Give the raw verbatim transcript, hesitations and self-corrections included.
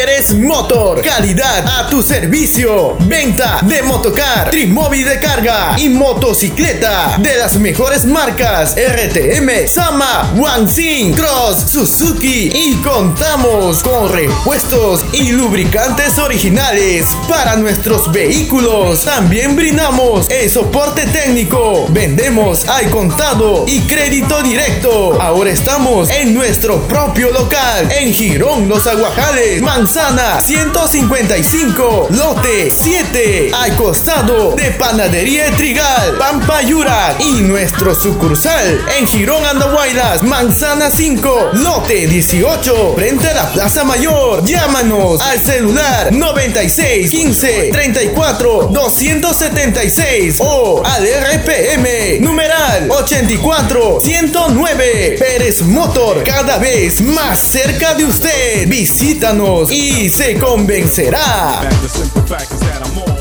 Pérez Motor, calidad a tu servicio. Venta de motocar, trimóvil de carga y motocicleta de las mejores marcas R T M, Sama, Wanxin, Cross, Suzuki, y contamos con repuestos y lubricantes originales para nuestros vehículos. También brindamos el soporte técnico. Vendemos al contado y crédito directo. Ahora estamos en nuestro propio local en Girón Los Aguajales, manzana ciento cincuenta y cinco, lote siete, al costado de Panadería El Trigal, Pampayura, y nuestro sucursal en Girón Andahuaylas, manzana cinco, lote dieciocho, frente a la Plaza Mayor. Llámanos al celular noventa y seis, quince, treinta y cuatro, doscientos setenta y seis o al R P M numeral ochenta y cuatro, ciento nueve. Pérez Motor, cada vez más cerca de usted. Visítanos y se convencerá.